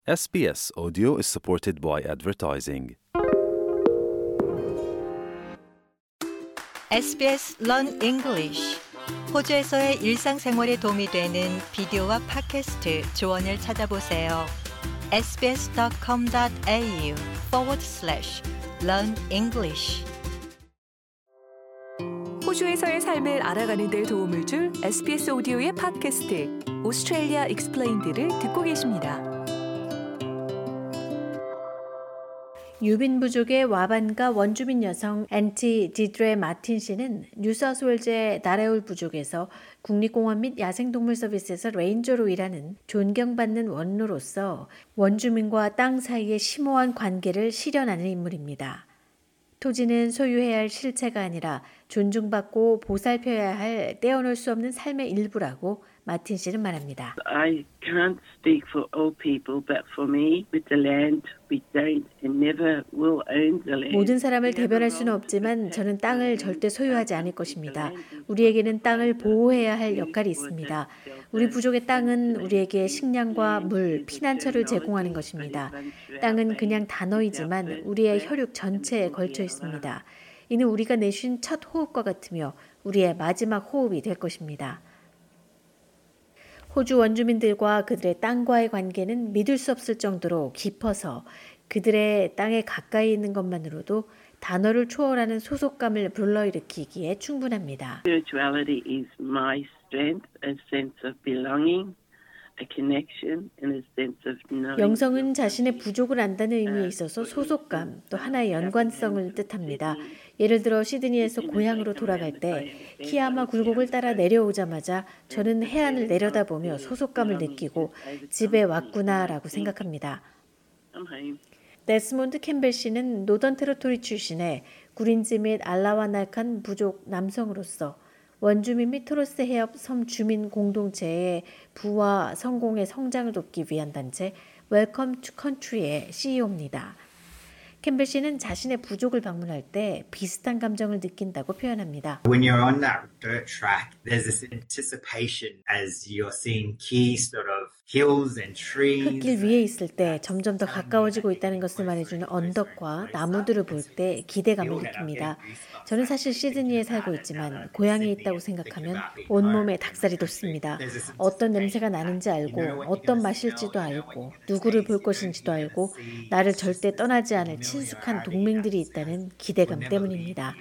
SBS Audio is supported by advertising. SBS Learn English. 호주에서의 일상생활에 도움이 되는 비디오와 팟캐스트 조언을 찾아보세요. sbs.com.au/learn English. 호주에서의 삶을 알아가는 데 도움을 줄 SBS 오디오의 팟캐스트 오스트레일리아 익스플레인드를 듣고 계십니다. 유빈 부족의 와반가 원주민 여성 앤티 디드레 마틴 씨는 뉴사우스웨일즈의 나레올 부족에서 국립공원 및 야생동물 서비스에서 레인저로 일하는 존경받는 원로로서 원주민과 땅 사이의 심오한 관계를 실현하는 인물입니다. 토지는 소유해야 할 실체가 아니라 존중받고 보살펴야 할 떼어놓을 수 없는 삶의 일부라고 마틴 씨는 말합니다. I can't speak for all people, but for me, with the land, we don't and never will own the land. 모든 사람을 대변할 수는 없지만 저는 땅을 절대 소유하지 않을 것입니다. 우리에게는 땅을 보호해야 할 역할이 있습니다. 우리 부족의 땅은 우리에게 식량과 물, 피난처를 제공하는 것입니다. 땅은 그냥 단어이지만 우리의 혈육 전체에 걸쳐 있습니다. 이는 우리가 내쉰 첫 호흡과 같으며 우리의 마지막 호흡이 될 것입니다. 호주 원주민들과 그들의 땅과의 관계는 믿을 수 없을 정도로 깊어서 그들의 땅에 가까이 있는 것만으로도 단어를 초월하는 소속감을 불러일으키기에 충분합니다. Spirituality is my strength, a sense of belonging, a connection, and a sense of knowing. 영성은 자신의 부족을 안다는 의미에 있어서 소속감, 또 하나의 연관성을 뜻합니다. 예를 들어 시드니에서 고향으로 돌아갈 때 키야마 굴곡을 따라 내려오자마자 저는 해안을 내려다보며 소속감을 느끼고 집에 왔구나라고 생각합니다. 데스몬드 캠벨 씨는 노던 테러토리 출신의 구린지 및 알라와날칸 부족 남성으로서 원주민 및 토로스 해협 섬 주민 공동체의 부와 성공의 성장을 돕기 위한 단체 웰컴 투 컨트리의 CEO입니다. 캠벨 씨는 자신의 부족을 방문할 때 비슷한 감정을 느낀다고 표현합니다. When you're on that dirt track, there's this anticipation as you're seeing key sort of hills and trees. 흙길 위에 있을 때 점점 더 가까워지고 있다는 것을 말해주는 언덕과 나무들을 볼 때 기대감을 느낍니다. 저는 사실 시드니에 살고 있지만 고향에 있다고 생각하면 온몸에 닭살이 돋습니다. 어떤 냄새가 나는지 알고 어떤 맛일지도 알고 누구를 볼 것인지도 알고 나를 절대 떠나지 않을 친숙한 동맹들이 있다는 기대감 때문입니다.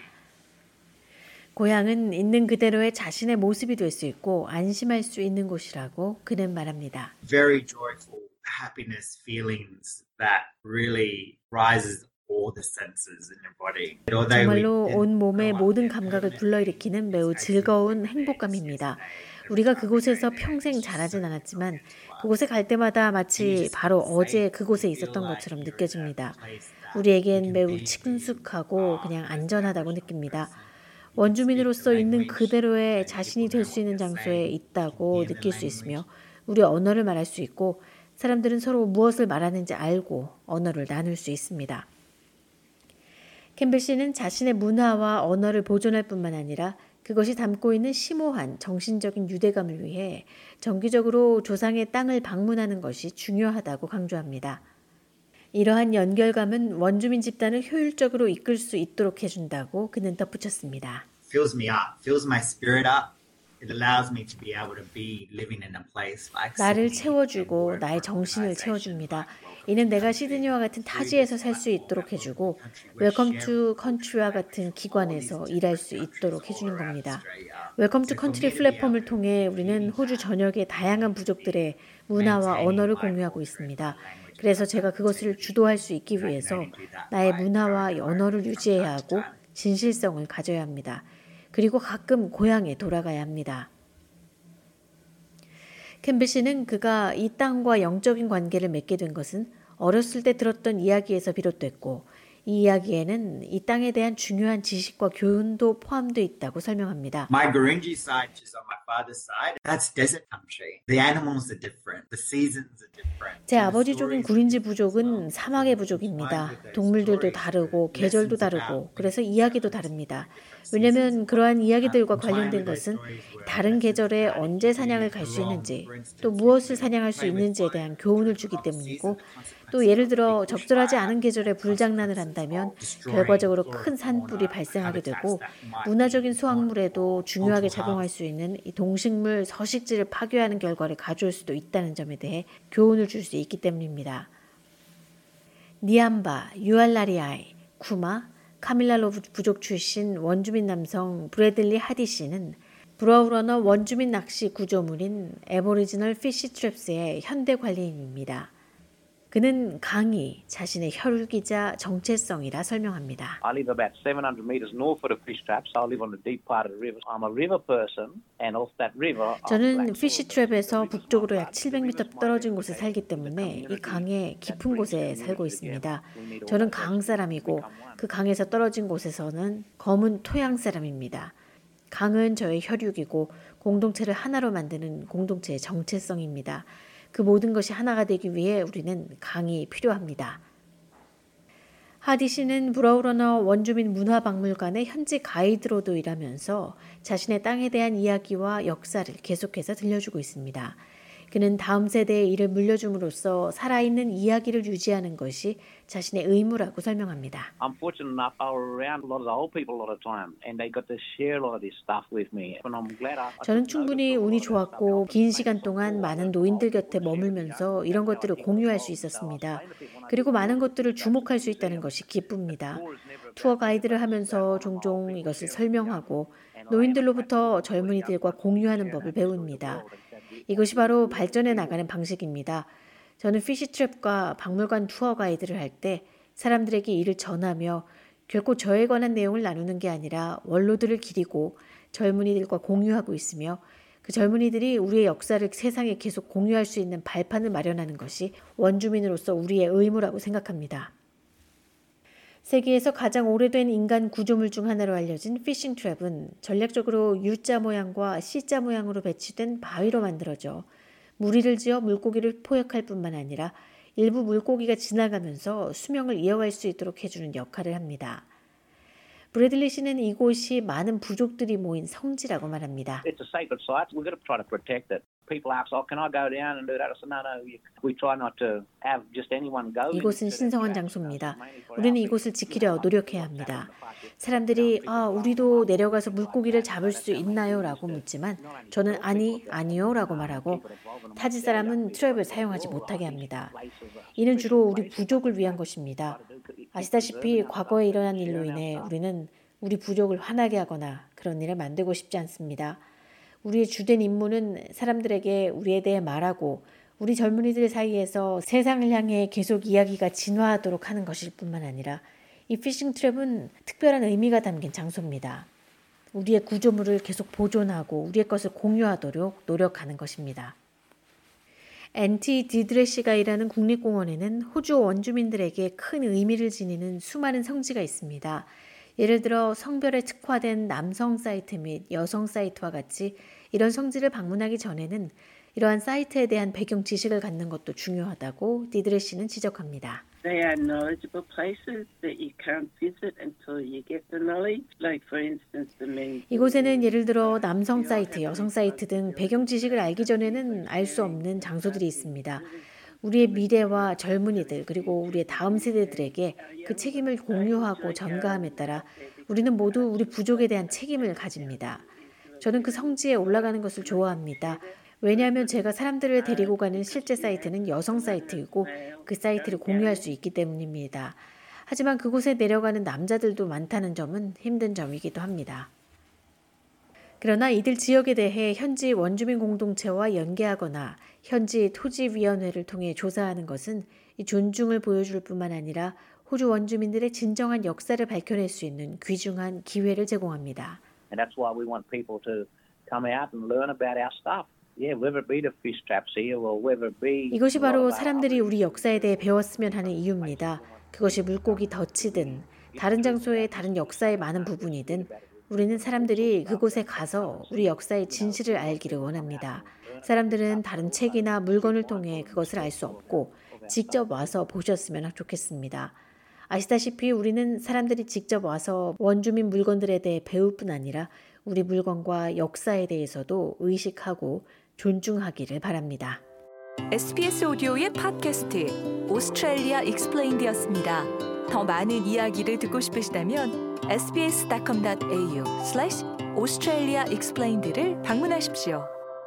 고향은 있는 그대로의 자신의 모습이 될 수 있고 안심할 수 있는 곳이라고 그는 말합니다. Very joyful happiness feelings that really rises all the senses in your body. 정말로 온 몸의 모든 감각을 불러일으키는 매우 즐거운 행복감입니다. 우리가 그곳에서 평생 자라진 않았지만 그곳에 갈 때마다 마치 바로 어제 그곳에 있었던 것처럼 느껴집니다. 우리에겐 매우 친숙하고 그냥 안전하다고 느낍니다. 원주민으로서 있는 그대로의 자신이 될 수 있는 장소에 있다고 느낄 수 있으며 우리 언어를 말할 수 있고 사람들은 서로 무엇을 말하는지 알고 언어를 나눌 수 있습니다. 캠벨 씨는 자신의 문화와 언어를 보존할 뿐만 아니라 그것이 담고 있는 심오한 정신적인 유대감을 위해 정기적으로 조상의 땅을 방문하는 것이 중요하다고 강조합니다. 이러한 연결감은 원주민 집단을 효율적으로 이끌 수 있도록 해준다고 그는 덧붙였습니다. Fills me up, fills my spirit up. It allows me to be able to be living in a place like 나를 Sydney. 채워주고 나의 정신을 채워줍니다. 이는 내가 시드니와 같은 타지에서 살 수 있도록 해주고 웰컴 투 컨트리와 같은 기관에서 일할 수 있도록 해주는 겁니다. 웰컴 투 컨트리 플랫폼을 통해 우리는 호주 전역의 다양한 부족들의 문화와 언어를 공유하고 있습니다. 그래서 제가 그것을 주도할 수 있기 위해서 나의 문화와 언어를 유지해야 하고 진실성을 가져야 합니다. 그리고 가끔 고향에 돌아가야 합니다. 캠벨 씨는 그가 이 땅과 영적인 관계를 맺게 된 것은 어렸을 때 들었던 이야기에서 비롯됐고 이 이야기에는 이 땅에 대한 중요한 지식과 교훈도 포함되어 있다고 설명합니다. My Gurindji side is on my father's side, that's desert country. The animals are different. The seasons are different. 제 아버지 쪽인 구린지 부족은 사막의 부족입니다. 동물들도 다르고 계절도 다르고 그래서 이야기도 다릅니다. 왜냐하면 그러한 이야기들과 관련된 것은 다른 계절에 언제 사냥을 갈 수 있는지 또 무엇을 사냥할 수 있는지에 대한 교훈을 주기 때문이고 또 예를 들어 적절하지 않은 계절에 불장난을 한다면 결과적으로 큰 산불이 발생하게 되고 문화적인 수확물에도 중요하게 작용할 수 있는 이 동식물 서식지를 파괴하는 결과를 가져올 수도 있다는 점에 대해 교훈을 줄 수 있기 때문입니다. 니암바, 유알라리아이, 쿠마, 카밀랄로 부족 출신 원주민 남성 브래들리 하디 씨는 브라우러너 원주민 낚시 구조물인 애보리지널 피시 트랩스의 현대 관리인입니다. 그는 강이 자신의 혈육이자 정체성이라 설명합니다. I live about 700 meters north of fish traps. I live on the deep part of the river. I'm a river person, and off that river. 저는 피시 트랩에서 북쪽으로 약 700m 떨어진 곳에 살기 때문에 이 강의 깊은 곳에 살고 있습니다. 저는 강 사람이고 그 강에서 떨어진 곳에서는 검은 토양 사람입니다. 강은 저의 혈육이고 공동체를 하나로 만드는 공동체의 정체성입니다. 그 모든 것이 하나가 되기 위해 우리는 강이 필요합니다. 하디 씨는 브라우러너 원주민 문화박물관의 현지 가이드로도 일하면서 자신의 땅에 대한 이야기와 역사를 계속해서 들려주고 있습니다. 그는 다음 세대에 이를 물려줌으로써 살아있는 이야기를 유지하는 것이 자신의 의무라고 설명합니다. I'm fortunate enough I was around a lot of the old people a lot of time, and they got to share a lot of this stuff with me. And I'm glad 저는 충분히 운이 좋았고 긴 시간 동안 많은 노인들 곁에 머물면서 이런 것들을 공유할 수 있었습니다. 그리고 많은 것들을 주목할 수 있다는 것이 기쁩니다. 투어 가이드를 하면서 종종 이것을 설명하고 노인들로부터 젊은이들과 공유하는 법을 배웁니다. 이것이 바로 발전해 나가는 방식입니다. 저는 피시트랩과 박물관 투어 가이드를 할 때 사람들에게 이를 전하며 결코 저에 관한 내용을 나누는 게 아니라 원로들을 기리고 젊은이들과 공유하고 있으며 그 젊은이들이 우리의 역사를 세상에 계속 공유할 수 있는 발판을 마련하는 것이 원주민으로서 우리의 의무라고 생각합니다. 세계에서 가장 오래된 인간 구조물 중 하나로 알려진 피싱 트랩은 전략적으로 U자 모양과 C자 모양으로 배치된 바위로 만들어져 무리를 지어 물고기를 포획할 뿐만 아니라 일부 물고기가 지나가면서 수명을 이어갈 수 있도록 해주는 역할을 합니다. 브래들리 씨는 이곳이 많은 부족들이 모인 성지라고 말합니다. It's a sacred site. We've got to try to protect it. People ask, "Oh, can I go down and do that?" I said, "No, no. We try not to have just anyone go." 이곳은 신성한 장소입니다. 우리는 이곳을 지키려 노력해야 합니다. 사람들이 우리도 내려가서 물고기를 잡을 수 있나요? 라고 묻지만 저는 아니요 라고 말하고 타지 사람은 트랩을 사용하지 못하게 합니다. 이는 주로 우리 부족을 위한 것입니다. 아시다시피 과거에 일어난 일로 인해 우리는 우리 부족을 화나게 하거나 그런 일을 만들고 싶지 않습니다. 우리의 주된 임무는 사람들에게 우리에 대해 말하고 우리 젊은이들 사이에서 세상을 향해 계속 이야기가 진화하도록 하는 것일 뿐만 아니라 이 피싱 트랩은 특별한 의미가 담긴 장소입니다. 우리의 구조물을 계속 보존하고 우리의 것을 공유하도록 노력하는 것입니다. 앤티 디드레시가 일하는 국립공원에는 호주 원주민들에게 큰 의미를 지니는 수많은 성지가 있습니다. 예를 들어 성별에 특화된 남성 사이트 및 여성 사이트와 같이 이런 성지를 방문하기 전에는 이러한 사이트에 대한 배경 지식을 갖는 것도 중요하다고 디드레시는 지적합니다. They are knowledgeable places that you can't visit until you get the knowledge. Like for instance, the men. 이곳에는 예를 들어 남성 사이트, 여성 사이트 등 배경 지식을 알기 전에는 알 수 없는 장소들이 있습니다. 우리의 미래와 젊은이들 그리고 우리의 다음 세대들에게 그 책임을 공유하고 전가함에 따라 우리는 모두 우리 부족에 대한 책임을 가집니다. 저는 그 성지에 올라가는 것을 좋아합니다. 왜냐하면 제가 사람들을 데리고 가는 실제 사이트는 여성 사이트이고 그 사이트를 공유할 수 있기 때문입니다. 하지만 그곳에 내려가는 남자들도 많다는 점은 힘든 점이기도 합니다. 그러나 이들 지역에 대해 현지 원주민 공동체와 연계하거나 현지 토지위원회를 통해 조사하는 것은 이 존중을 보여줄 뿐만 아니라 호주 원주민들의 진정한 역사를 밝혀낼 수 있는 귀중한 기회를 제공합니다. And that's why we want people to come out and learn about our stuff. Yeah, whether it be the fish traps here or whether it be. 이것이 바로 사람들이 우리 역사에 대해 배웠으면 하는 이유입니다. 그것이 물고기 덫이든 다른 장소의 다른 역사의 많은 부분이든 우리는 사람들이 그곳에 가서 우리 역사의 진실을 알기를 원합니다. 사람들은 다른 책이나 물건을 통해 그것을 알 수 없고 직접 와서 보셨으면 좋겠습니다. 아시다시피 우리는 사람들이 직접 와서 원주민 물건들에 대해 배울 뿐 아니라 우리 물건과 역사에 대해서도 의식하고 존중하기를 바랍니다. SBS 오디오의 팟캐스트 오스트레일리아 익스플레인드였습니다. 더 많은 이야기를 듣고 싶으시다면 sbs.com.au/Australia Explained를 방문하십시오.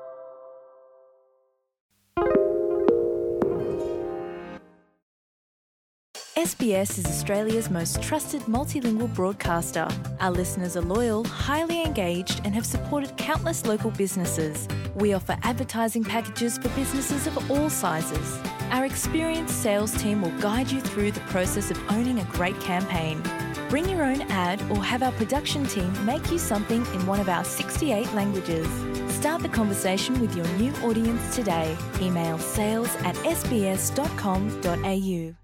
SBS is Australia's most trusted multilingual broadcaster. Our listeners are loyal, highly engaged, and have supported countless local businesses. We offer advertising packages for businesses of all sizes. Our experienced sales team will guide you through the process of owning a great campaign. Bring your own ad or have our production team make you something in one of our 68 languages. Start the conversation with your new audience today. Email sales@sbs.com.au.